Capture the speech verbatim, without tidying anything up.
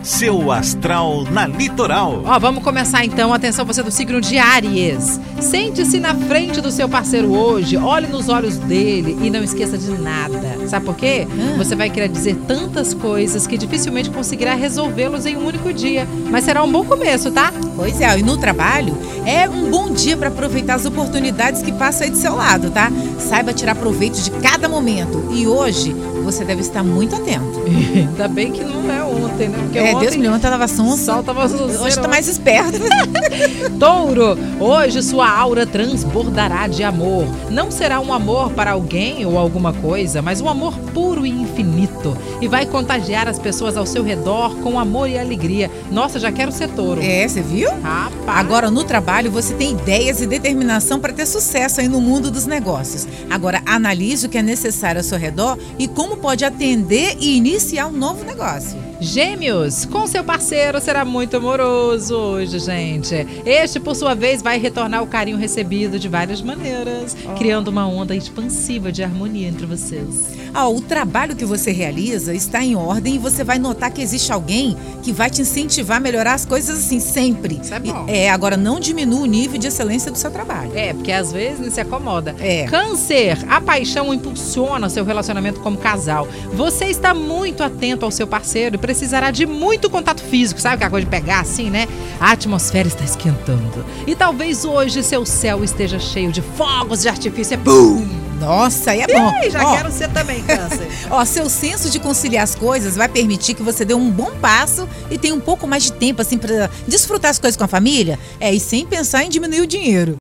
seu astral na Litoral. Ó, vamos começar então. Atenção, você do signo de Áries. Sente-se na frente do seu parceiro hoje, olhe nos olhos dele e não esqueça de nada. Sabe por quê? Ah. Você vai querer dizer tantas coisas que dificilmente conseguirá resolvê-los em um único dia. Mas será um bom começo, tá? Pois é, e no trabalho é um bom dia para aproveitar as oportunidades que passam aí do seu lado, tá? Saiba tirar proveito de cada momento. E hoje você deve estar muito atento. Ainda bem que não é ontem, né? Porque é, ontem, Deus me livre, ontem tava sonso. Sol tava hoje tá mais esperto. Touro, hoje sua aura transbordará de amor. Não será um amor para alguém ou alguma coisa, mas um amor puro e infinito. E vai contagiar as pessoas ao seu redor com amor e alegria. Nossa, já quero ser touro. É, você viu? Rapaz. Agora, no trabalho, você tem ideias e determinação para ter sucesso aí no mundo dos negócios. Agora, analise o que é necessário ao seu redor e como pode atender e iniciar um novo negócio. Gêmeos, com seu parceiro será muito amoroso hoje, gente. Este, por sua vez, vai retornar o carinho recebido de várias maneiras, oh. criando uma onda expansiva de harmonia entre vocês. Ah, o trabalho que você realiza está em ordem e você vai notar que existe alguém que vai te incentivar a melhorar as coisas assim, sempre. Isso é bom. E, é, agora não diminua o nível de excelência do seu trabalho. É, porque às vezes não se acomoda. É. Câncer, a paixão impulsiona seu relacionamento como casal. Você está muito atento ao seu parceiro e precisará de muito contato físico, sabe aquela coisa de pegar assim, né? A atmosfera está esquentando. E talvez hoje seu céu esteja cheio de fogos de artifício. Bum! Nossa, aí é bom. Ei, já ó, quero ser também, Câncer. Ó, seu senso de conciliar as coisas vai permitir que você dê um bom passo e tenha um pouco mais de tempo assim para desfrutar as coisas com a família. É, e sem pensar em diminuir o dinheiro.